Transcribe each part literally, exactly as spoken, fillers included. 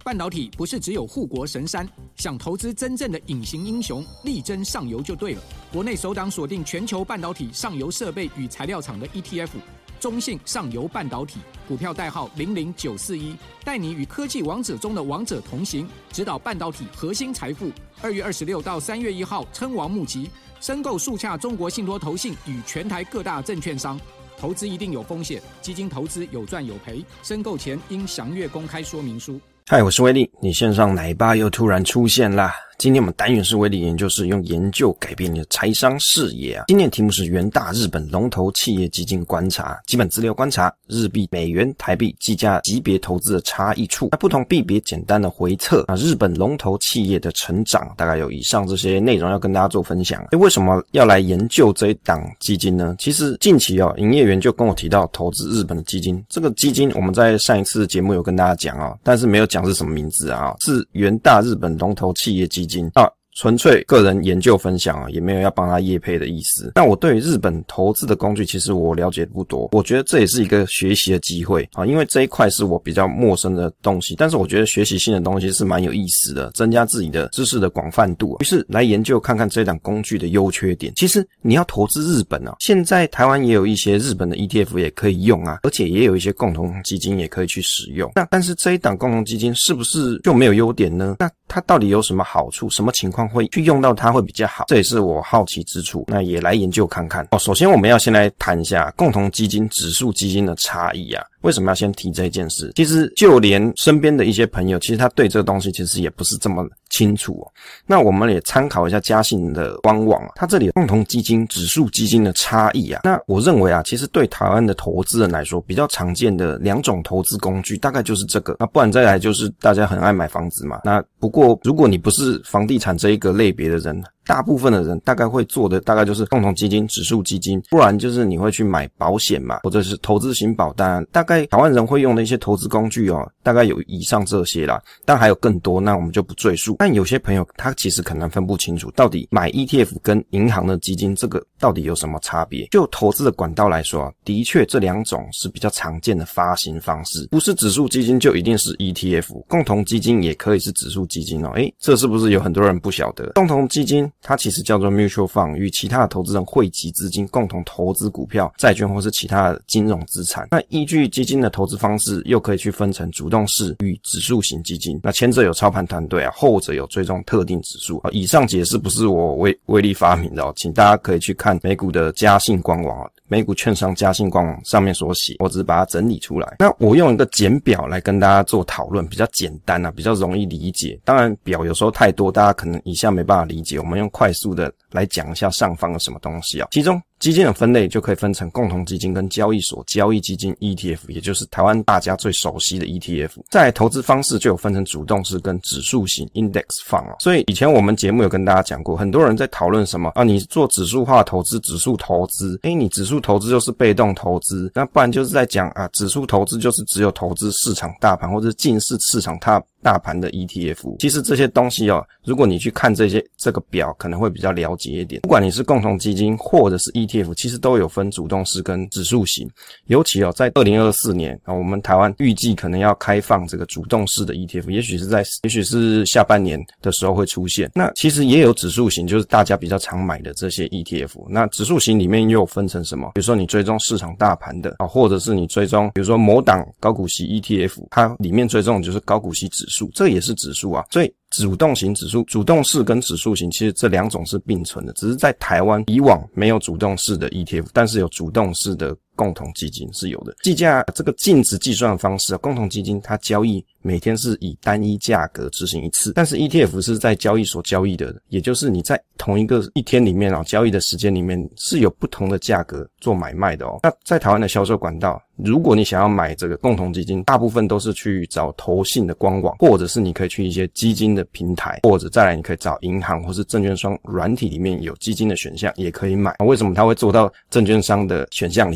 半导体不是只有护国神山，想投资真正的隐形英雄，力争上游就对了。国内首档锁定全球半导体上游设备与材料厂的 E T F， 中信上游半导体，股票代号零零九四一，带你与科技王者中的王者同行，指导半导体核心财富。二月二十六到三月一号称王募集，申购速洽中国信托投信与全台各大证券商。投资一定有风险，基金投资有赚有赔，申购前应详阅公开说明书。 嗨，我是威力，你线上奶爸又突然出现啦。今天我们单元是威力研究室，用研究改变你的财商视野啊。今天的题目是元大日本龙头企业基金观察，基本资料观察日币、美元、台币计价级别投资的差异处，那不同币别简单的回测啊，日本龙头企业的成长，大概有以上这些内容要跟大家做分享。诶，为什么要来研究这一档基金呢？其实近期哦，营业员就跟我提到投资日本的基金，这个基金我们在上一次节目有跟大家讲哦，但是没有讲是什么名字啊，是元大日本龙头企业基金啊，纯粹个人研究分享啊，也没有要帮他业配的意思。那我对于日本投资的工具，其实我了解不多，我觉得这也是一个学习的机会啊，因为这一块是我比较陌生的东西，但是我觉得学习新的东西是蛮有意思的，增加自己的知识的广泛度。于是来研究看看这档工具的优缺点。其实你要投资日本啊，现在台湾也有一些日本的 E T F 也可以用啊，而且也有一些共同基金也可以去使用。那但是这一档共同基金是不是就没有优点呢？那它到底有什么好处？什么情况会去用到它会比较好？这也是我好奇之处，那也来研究看看。哦，首先我们要先来谈一下共同基金、指数基金的差异啊。为什么要先提这件事？其实就连身边的一些朋友，其实他对这个东西其实也不是这么清楚哦。那我们也参考一下嘉信的官网啊，它这里共同基金、指数基金的差异啊。那我认为啊，其实对台湾的投资人来说，比较常见的两种投资工具，大概就是这个。那不然再来就是大家很爱买房子嘛。那不过如果你不是房地产这一个类别的人，大部分的人大概会做的大概就是共同基金、指数基金，不然就是你会去买保险嘛，或者是投资型保单。大概台湾人会用的一些投资工具哦，大概有以上这些啦，但还有更多，那我们就不赘述。但有些朋友他其实可能分不清楚，到底买 E T F 跟银行的基金这个到底有什么差别。就投资的管道来说啊，的确这两种是比较常见的发行方式，不是指数基金就一定是 E T F， 共同基金也可以是指数基金哦。诶，这是不是有很多人不晓得？共同基金它其实叫做 mutual fund， 与其他的投资人汇集资金，共同投资股票、债券或是其他的金融资产。那依据基金的投资方式，又可以去分成主动式与指数型基金。那前者有操盘团队啊，后者有追踪特定指数。以上解释不是我威威力发明的哦，请大家可以去看美股的嘉信官网，美股券商嘉信官网上面所写，我只是把它整理出来。那我用一个简表来跟大家做讨论，比较简单啊，比较容易理解。当然表有时候太多，大家可能一下没办法理解，我们用快速的来讲一下上方有什么东西啊。其中基金的分类就可以分成共同基金跟交易所交易基金 E T F， 也就是台湾大家最熟悉的 E T F。在投资方式就有分成主动式跟指数型 Index Fund 啊。所以以前我们节目有跟大家讲过，很多人在讨论什么啊，你做指数化投资、指数投资，诶，你指数投资就是被动投资，那不然就是在讲啊，指数投资就是只有投资市场大盘或者近似市场大大盘的 E T F。 其实这些东西哦，如果你去看这些这个表可能会比较了解一点。不管你是共同基金或者是 E T F， 其实都有分主动式跟指数型。尤其哦，在二零二四年啊，我们台湾预计可能要开放这个主动式的 E T F， 也许是在也许是下半年的时候会出现。那其实也有指数型，就是大家比较常买的这些 E T F。那指数型里面又有分成什么？比如说你追踪市场大盘的啊，或者是你追踪比如说某档高股息 E T F， 它里面追踪的就是高股息指数，这也是指数啊。所以主动型指数、主动式跟指数型，其实这两种是并存的，只是在台湾以往没有主动式的 E T F， 但是有主动式的共同基金是有的。计价这个净值计算的方式啊，共同基金它交易每天是以单一价格执行一次，但是 E T F 是在交易所交易的，也就是你在同一个一天里面啊，交易的时间里面是有不同的价格做买卖的哦。那在台湾的销售管道，如果你想要买这个共同基金，大部分都是去找投信的官网，或者是你可以去一些基金的平台，或者再来你可以找银行或是证券商软体里面有基金的选项也可以买。为什么它会做到证券商的选项里面？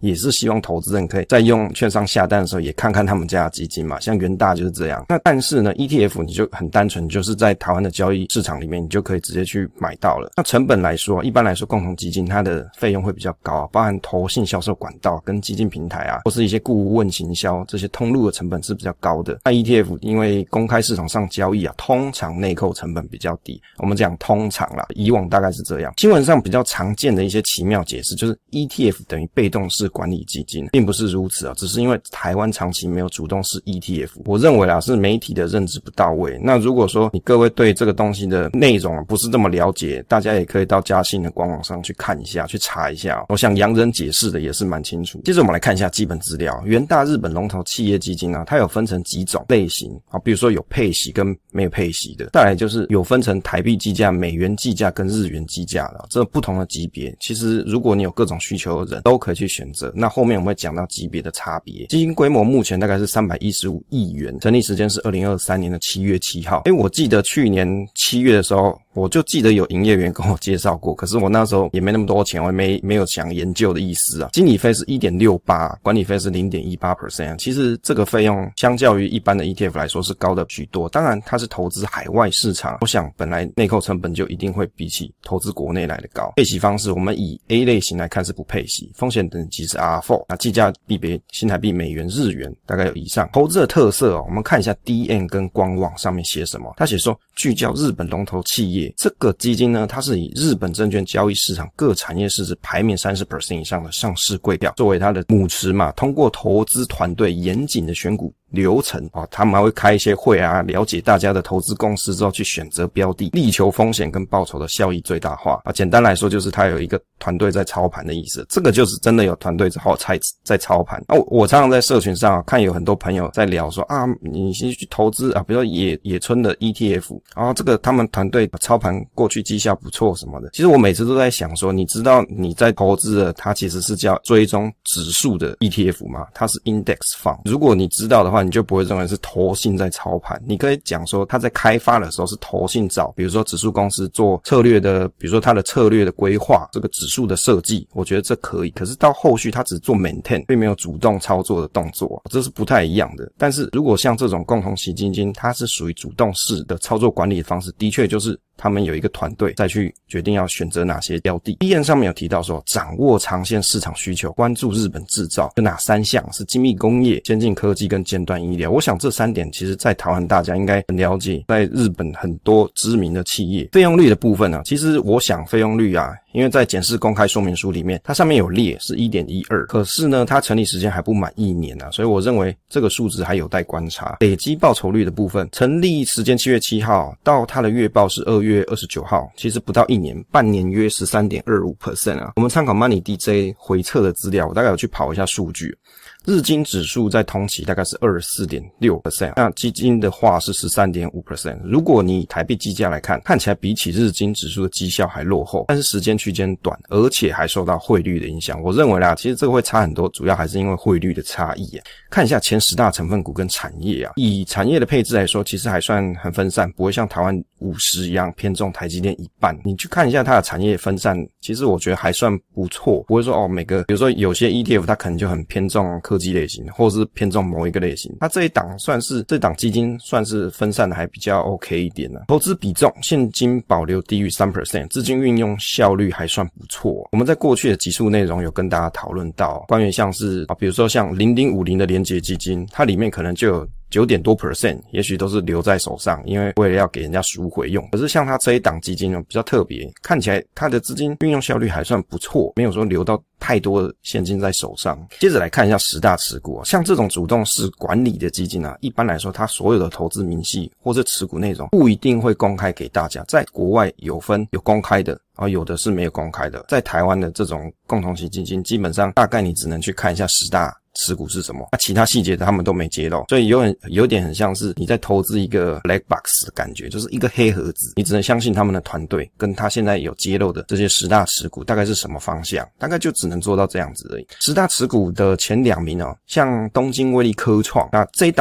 也是希望投资人可以在用券商下单的时候也看看他们家的基金嘛，像元大就是这样。那但是呢 E T F 你就很单纯，就是在台湾的交易市场里面你就可以直接去买到了。那成本来说，一般来说共同基金它的费用会比较高，包含投信销售管道跟基金平台啊，或是一些顾问行销这些通路的成本是比较高的。那 E T F 因为公开市场上交易啊，通常内扣成本比较低，我们讲通常啦，以往大概是这样。新闻上比较常见的一些奇妙解释就是 E T F 等于被动式管理基金，并不是如此啊，只是因为台湾长期没有主动式 E T F， 我认为啦是媒体的认知不到位。那如果说你各位对这个东西的内容不是这么了解，大家也可以到嘉信的官网上去看一下，去查一下。我想洋人解释的也是蛮清楚。接着我们来看一下基本资料，元大日本龙头企业基金啊，它有分成几种类型啊，比如说有配息跟没有配息的，再来就是有分成台币计价、美元计价跟日元计价的，这不同的级别，其实如果你有各种需求的人都可以去选择。那后面我们会讲到级别的差别。基金规模目前大概是三百一十五亿元，成立时间是二零二三年的七月七号。诶，我记得去年七月的时候，我就记得有营业员跟我介绍过，可是我那时候也没那么多钱，我也没没有想研究的意思啊。经理费是 一点六八， 管理费是 零点一八 percent， 其实这个费用相较于一般的 E T F 来说是高的许多。当然它是投资海外市场，我想本来内扣成本就一定会比起投资国内来的高。配息方式我们以 A 类型来看是不配息，风险等级是 R 四， 那计价币别新台币、美元、日元大概有以上。投资的特色哦，我们看一下 D M 跟官网上面写什么。他写说聚焦日本龙头企业，这个基金呢，它是以日本证券交易市场各产业市值排名 百分之三十 以上的上市柜票作为它的母池嘛，通过投资团队严谨的选股流程啊，他们还会开一些会啊，了解大家的投资共识之后去选择标的，力求风险跟报酬的效益最大化啊。简单来说就是他有一个团队在操盘的意思，这个就是真的有团队在在操盘啊。我我常常在社群上啊，看有很多朋友在聊说啊，你先去投资啊，比如说野野村的 E T F， 然后这个他们团队操盘过去绩效不错什么的。其实我每次都在想说，你知道你在投资的它其实是叫追踪指数的 E T F 吗？它是 Index Fund。如果你知道的话，你就不会认为是投信在操盘。你可以讲说他在开发的时候是投信找，比如说指数公司做策略的，比如说他的策略的规划，这个指数的设计，我觉得这可以。可是到后续他只做 maintain， 并没有主动操作的动作，这是不太一样的。但是如果像这种共同型基金，它是属于主动式的操作管理的方式，的确就是他们有一个团队再去决定要选择哪些标的。 D M 上面有提到说掌握长线市场需求，关注日本制造，有哪三项是精密工业、先进科技跟尖端医疗。我想这三点其实在台湾大家应该很了解，在日本很多知名的企业。费用率的部分啊，其实我想费用率啊，因为在检视公开说明书里面它上面有列是 一点一二， 可是呢它成立时间还不满一年啊，所以我认为这个数值还有待观察。累积报酬率的部分，成立时间七月七号到它的月报是二月二十九号，其实不到一年，半年约 百分之十三点二五 啊。我们参考 Money D J 回测的资料，我大概有去跑一下数据，日经指数在同期大概是 二十四点六 percent， 那基金的话是 十三点五 percent。 如果你以台币计价来看，看起来比起日经指数的绩效还落后，但是时间区间短，而且还受到汇率的影响。我认为啦，其实这个会差很多，主要还是因为汇率的差异啊。看一下前十大成分股跟产业啊，以产业的配置来说，其实还算很分散，不会像台湾五十一样偏重台积电一半。你去看一下它的产业分散，其实我觉得还算不错，不会说哦每个，比如说有些 E T F 它可能就很偏重科技类型，或是偏重某一个类型。它这一档算是这档基金算是分散的还比较 OK 一点啊。投资比重现金保留低于 百分之三， 资金运用效率还算不错。我们在过去的集数内容有跟大家讨论到关于像是比如说像零零五零的连结基金，它里面可能就有九点多 percent 也许都是留在手上，因为为了要给人家赎回用。可是像它这一档基金呢比较特别，看起来它的资金运用效率还算不错，没有说留到太多的现金在手上。接着来看一下十大持股，像这种主动式管理的基金啊，一般来说它所有的投资明细或者持股内容不一定会公开给大家，在国外有分有公开的，然后有的是没有公开的。在台湾的这种共同型基金，基本上大概你只能去看一下十大持股是什么，那、啊、其他细节他们都没揭露，所以有很有点很像是你在投资一个 black box 的感觉，就是一个黑盒子，你只能相信他们的团队跟他现在有揭露的这些十大持股大概是什么方向，大概就只能做到这样子而已。十大持股的前两名哦，像东京威力科创，那这一档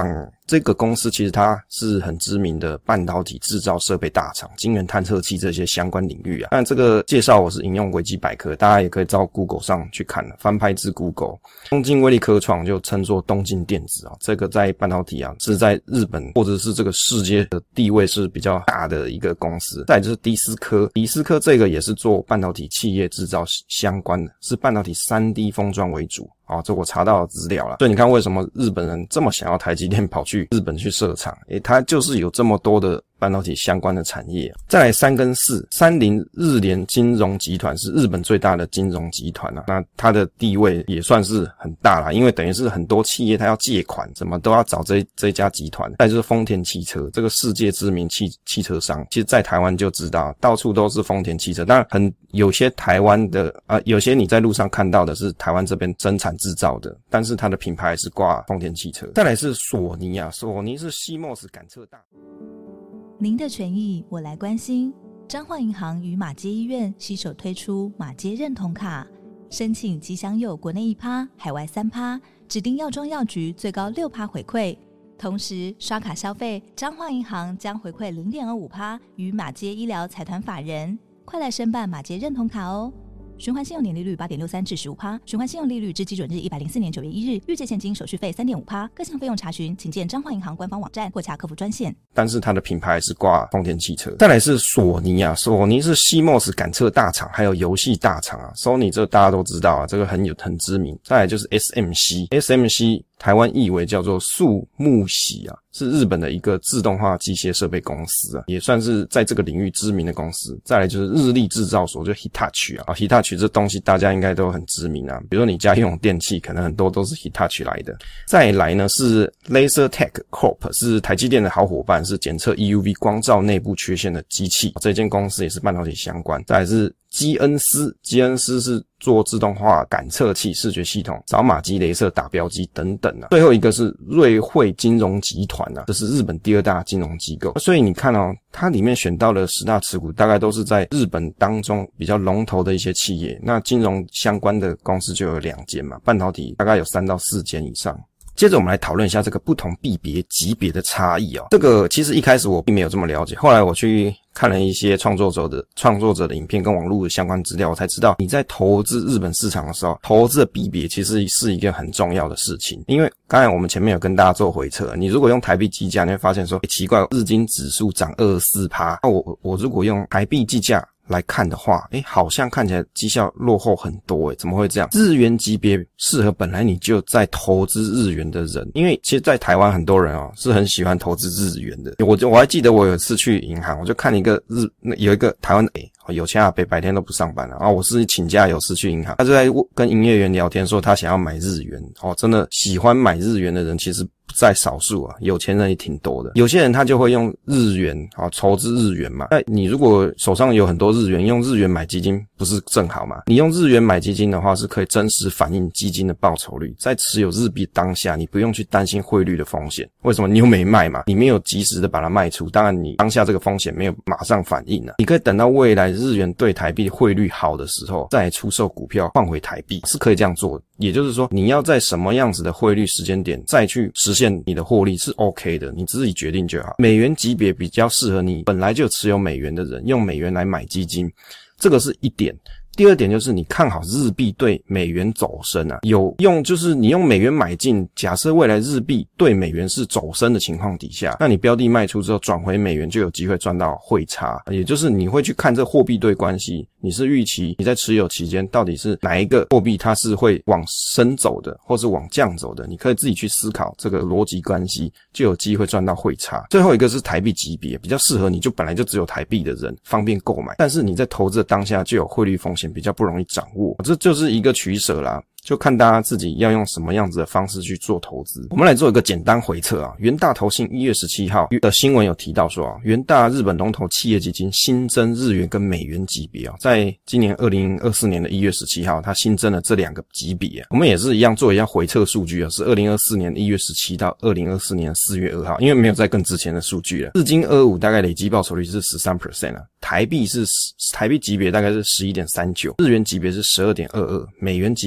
这个公司其实它是很知名的半导体制造设备大厂，晶圆探测器这些相关领域啊。但这个介绍我是引用维基百科，大家也可以到 Google 上去看了，翻拍自 Google。东京威力科创就称作东京电子啊，这个在半导体啊是在日本或者是这个世界的地位是比较大的一个公司。再来就是迪斯科，迪斯科这个也是做半导体企业制造相关的，是半导体 三 D 封装为主。哦，这我查到的资料了。所以你看为什么日本人这么想要台积电跑去日本去设厂，诶，它就是有这么多的半导体相关的产业。再来三跟四，三菱日联金融集团是日本最大的金融集团啊，那它的地位也算是很大啦，因为等于是很多企业它要借款，什么都要找这这家集团。再就是丰田汽车，这个世界知名汽汽车商，其实在台湾就知道，到处都是丰田汽车。当然很有些台湾的啊、呃，有些你在路上看到的是台湾这边生产制造的，但是它的品牌是挂丰田汽车。再来是索尼啊，索尼是西莫斯感测大。 您的权益我来关心。彰化银行与马偕医院携手推出马偕认同卡，申请即享有国内一趴、海外三趴，指定药妆药局最高六趴回馈。同时刷卡消费，彰化银行将回馈 零点二五趴与马偕医疗财团法人。快来申办马偕认同卡哦！循环信用年利率 八点六三 至 十五趴， 循环信用利率至基准日一百零四年九月一日，预借现金手续费 三点五趴， 各项费用查询请见彰化银行官方网站或洽客服专线。 但是它的品牌是挂丰田汽车。再来是索尼啊，索尼是西莫斯感测大厂还有游戏大厂啊， Sony 这大家都知道啊，这个很有很知名。再来就是 S M C， S M C 台湾译为叫做树木喜啊，是日本的一个自动化机械设备公司啊，也算是在这个领域知名的公司。再来就是日立制造所，就 Hitachi 啊 ，Hitachi 这东西大家应该都很知名啊，比如说你家用电器，可能很多都是 Hitachi 来的。再来呢是 LaserTech Corp， 是台积电的好伙伴，是检测 E U V 光照内部缺陷的机器，这间公司也是半导体相关。再来是基恩斯，基恩斯是做自动化感测器、视觉系统、扫码机、雷射打标机等等啊。最后一个是瑞汇金融集团啊，这是日本第二大金融机构。所以你看哦，它里面选到的十大持股大概都是在日本当中比较龙头的一些企业，那金融相关的公司就有两间嘛，半导体大概有三到四间以上。接着我们来讨论一下这个不同币别级别的差异哦。这个其实一开始我并没有这么了解，后来我去看了一些创作者的创作者的影片跟网络的相关资料，我才知道你在投资日本市场的时候，投资的币别其实是一件很重要的事情。因为刚才我们前面有跟大家做回测，你如果用台币计价，你会发现说，欸、奇怪，日经指数涨 百分之二十四， 那我我如果用台币计价来看的话，诶，好像看起来绩效落后很多，诶，怎么会这样？日元级别适合本来你就在投资日元的人，因为其实在台湾很多人哦是很喜欢投资日元的。我就我还记得我有一次去银行，我就看一个日有一个台湾的诶有钱阿伯白天都不上班了，然后我是请假有事去银行，他就在跟营业员聊天说他想要买日元。哦，真的喜欢买日元的人其实不在少数啊，有钱人也挺多的。有些人他就会用日元啊筹资日元嘛。那你如果手上有很多日元，用日元买基金不是正好吗？你用日元买基金的话，是可以真实反映基金的报酬率。在持有日币当下，你不用去担心汇率的风险。为什么？你又没卖嘛，你没有及时的把它卖出，当然你当下这个风险没有马上反应啊。你可以等到未来日元对台币汇率好的时候，再出售股票换回台币，是可以这样做的。也就是说，你要在什么样子的汇率时间点再去实现你的获利是 OK 的，你自己决定就好。美元级别比较适合你本来就持有美元的人，用美元来买基金，这个是一点。第二点就是你看好日币对美元走升啊，有用就是你用美元买进，假设未来日币对美元是走升的情况底下，那你标的卖出之后转回美元就有机会赚到汇差，也就是你会去看这货币对关系，你是预期你在持有期间到底是哪一个货币它是会往升走的或是往降走的，你可以自己去思考这个逻辑关系，就有机会赚到汇差。最后一个是台币级别，比较适合你就本来就只有台币的人方便购买，但是你在投资的当下就有汇率风险比较不容易掌握，这就是一个取舍啦，就看大家自己要用什么样子的方式去做投资。我们来做一个简单回测啊，元大投信一月十七号的新闻有提到说啊，元大日本龙头企业基金新增日元跟美元级别啊，在今年二零二四年的一月十七号，它新增了这两个级别啊。我们也是一样做一下回测数据啊，是二零二四年一月十七到二零二四年四月二号，因为没有再更之前的数据了。日经二十五大概累积报酬率是 百分之十三 啊，台币是台币级别大概是 十一点三九， 日元级别是 十二点二二， 美元级别是 九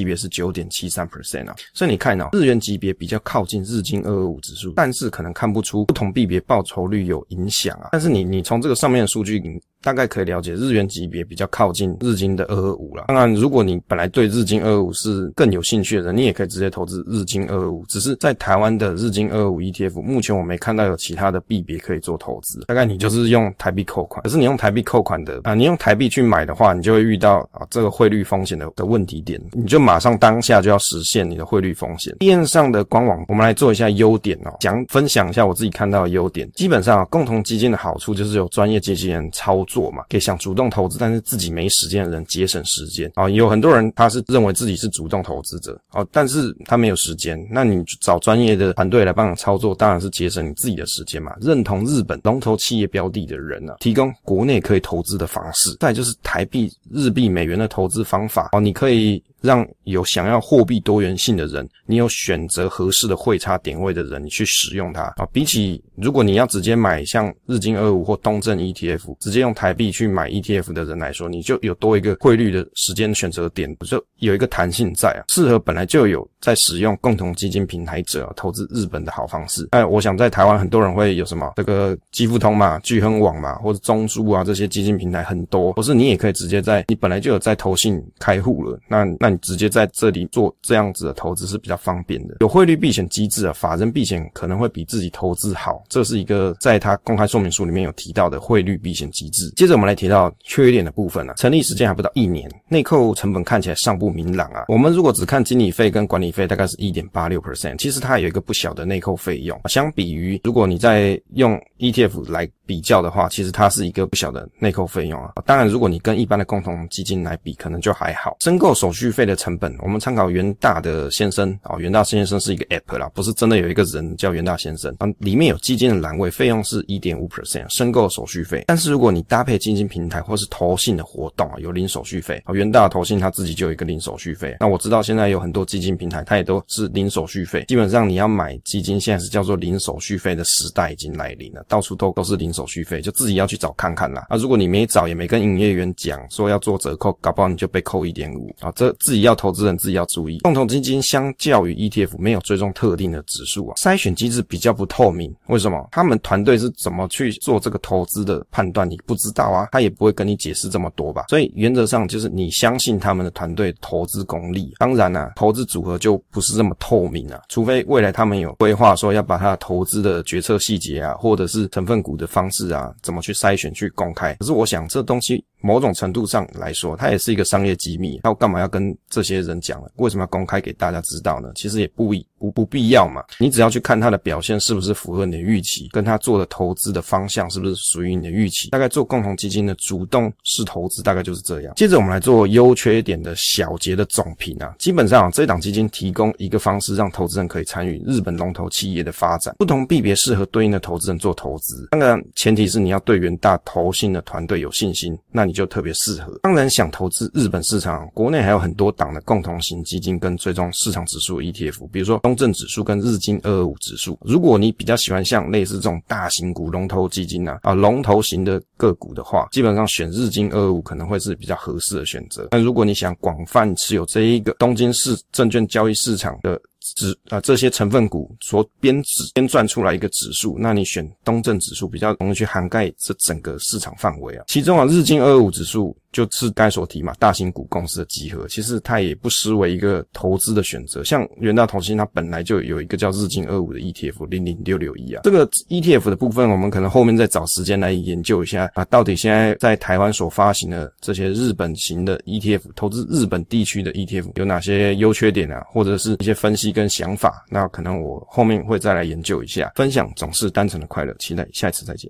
九点七三 percent 啊。所以你看哦，日元级别比较靠近日经二二五指数，但是可能看不出不同币别报酬率有影响啊。但是你你从这个上面的数据大概可以了解，日元级别比较靠近日经的二二五啦。当然如果你本来对日经二二五是更有兴趣的人，你也可以直接投资日经二二五，只是在台湾的日经二二五 E T F 目前我没看到有其他的币别可以做投资，大概你就是用台币扣款。可是你用台币扣款的啊，你用台币去买的话，你就会遇到啊这个汇率风险的的问题点，你就马上当下就要实现你的汇率风险。链上的官网我们来做一下优点哦，讲分享一下我自己看到的优点。基本上啊，共同基金的好处就是有专业经纪人操作嘛，给想主动投资但是自己没时间的人节省时间啊。有很多人他是认为自己是主动投资者哦，但是他没有时间，那你找专业的团队来帮你操作，当然是节省你自己的时间嘛。认同日本龙头企业标的的人啊，提供国内可以投资的方式。再来就是台币、日币、美元的投资方法哦，你可以让有想要货币多元性的人，你有选择合适的汇差点位的人，你去使用它啊。比起如果你要直接买像日经二五或东证 E T F， 直接用台币去买 E T F 的人来说，你就有多一个汇率的时间选择点，就有一个弹性在啊，适合本来就有在使用共同基金平台者、啊、投资日本的好方式。哎，我想在台湾很多人会有什么这个基富通嘛、钜亨网嘛，或者中租啊，这些基金平台很多，或是你也可以直接在你本来就有在投信开户了，那那你直接在这里做这样子的投资是比较方便的。有汇率避险机制啊，法人避险可能会比自己投资好，这是一个在他公开说明书里面有提到的汇率避险机制。接着我们来提到缺点的部分啊，成立时间还不到一年，内扣成本看起来尚不明朗啊。我们如果只看经理费跟管理费大概是 一点八六 percent， 其实它有一个不小的内扣费用，相比于如果你在用 E T F 来比较的话，其实它是一个不小的内扣费用啊。当然如果你跟一般的共同基金来比可能就还好。申购手续费的成本，我们参考元大的先生啊，元大先生是一个 app 啦，不是真的有一个人叫元大先生啊，里面有基金的栏位，费用是 一点五 percent 申购手续费。但是如果你搭配基金平台或是投信的活动啊，有零手续费啊，元大投信它自己就有一个零手续费。那我知道现在有很多基金平台它也都是零手续费，基本上你要买基金现在是叫做零手续费的时代已经来临了，到处都都是零手续费，就自己要去找看看啦。啊，如果你没找也没跟营业员讲说要做折扣，搞不好你就被扣 一点五 啊，这自己要投资人自己要注意。共同基金相较于 E T F 没有追踪特定的指数啊，筛选机制比较不透明。为什么？他们团队是怎么去做这个投资的判断你不知道啊，他也不会跟你解释这么多吧。所以原则上就是你相信他们的团队投资功力。当然啊，投资组合就不是这么透明啊，除非未来他们有规划说要把他的投资的决策细节啊，或者是成分股的方式啊，怎么去筛选去公开。可是我想这东西某种程度上来说它也是一个商业机密，他干嘛要跟这些人讲呢？为什么要公开给大家知道呢？其实也不不不必要嘛，你只要去看他的表现是不是符合你的预期，跟他做的投资的方向是不是属于你的预期。大概做共同基金的主动式投资大概就是这样。接着我们来做优缺点的小节的总评啊。基本上、啊、这档基金提供一个方式让投资人可以参与日本龙头企业的发展，不同币别适合对应的投资人做投资。当然前提是你要对元大投信的团队有信心，那你就特别适合。当然想投资日本市场，国内还有很多档的共同型基金跟追踪市场指数 E T F， 比如说东证指数跟日经二二五指数。如果你比较喜欢像类似这种大型股龙头基金啊啊龙头型的个股的话，基本上选日经二二五可能会是比较合适的选择。但如果你想广泛持有这一个东京市证券交易市场的指啊这些成分股所编指编撰出来一个指数，那你选东证指数比较容易去涵盖这整个市场范围啊。其中啊日经二二五指数就是该所提嘛，大型股公司的集合，其实它也不失为一个投资的选择。像元大投信它本来就有一个叫日经二五的 E T F 零零六六一啊，这个 E T F 的部分我们可能后面再找时间来研究一下啊，到底现在在台湾所发行的这些日本型的 E T F， 投资日本地区的 E T F 有哪些优缺点啊，或者是一些分析跟想法，那可能我后面会再来研究一下。分享总是单纯的快乐，期待下一次再见。